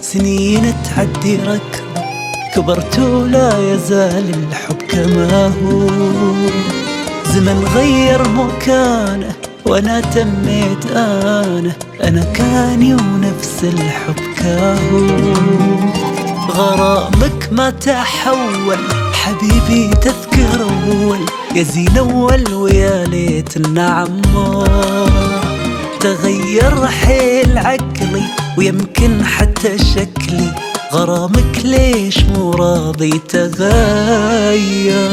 سنين تعدي ركض، كبرت ولا يزال الحب كما هو. زمن غير مكانه وانا تميت انا كاني ونفس الحب كاهو. غرامك ما تحول حبيبي تذكر اول، يا زين اول ويا ليت النعمار. تغير حيل عقلي ويمكن حتى شكلي، غرامك ليش مو راضي تغير؟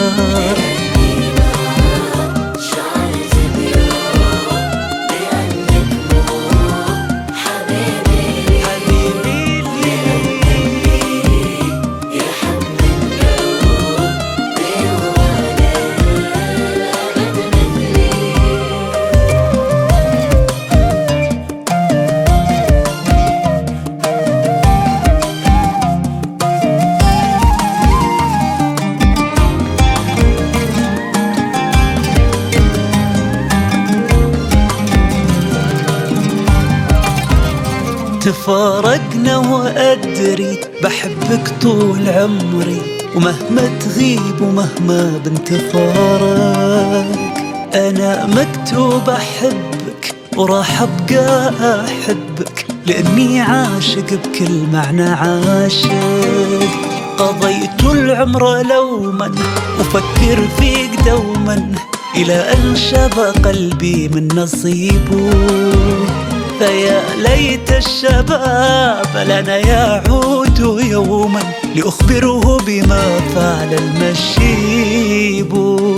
تفارقنا وأدري بحبك طول عمري، ومهما تغيب ومهما بنتفارق أنا مكتوب أحبك وراح أبقى أحبك، لأني عاشق بكل معنى عاشق. قضيت العمر لوما وفكر فيك دوما، إلى أن شب قلبي من نصيبه. فيا ليت الشباب لنا يعود يوما، لأخبره بما فعل المشيب.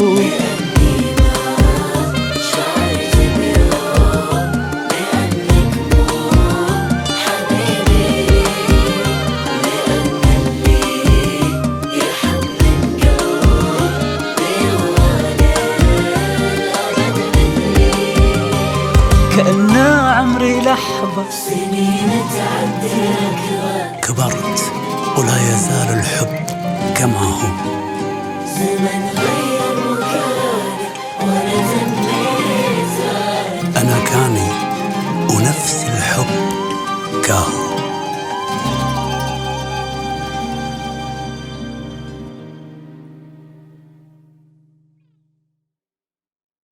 كأن عمري لحظة سنين تعدي ركض، كبرت ولا يزال الحب كما هو. زمن غير مكانه ولا تميت أنا كاني ونفس الحب كاهو.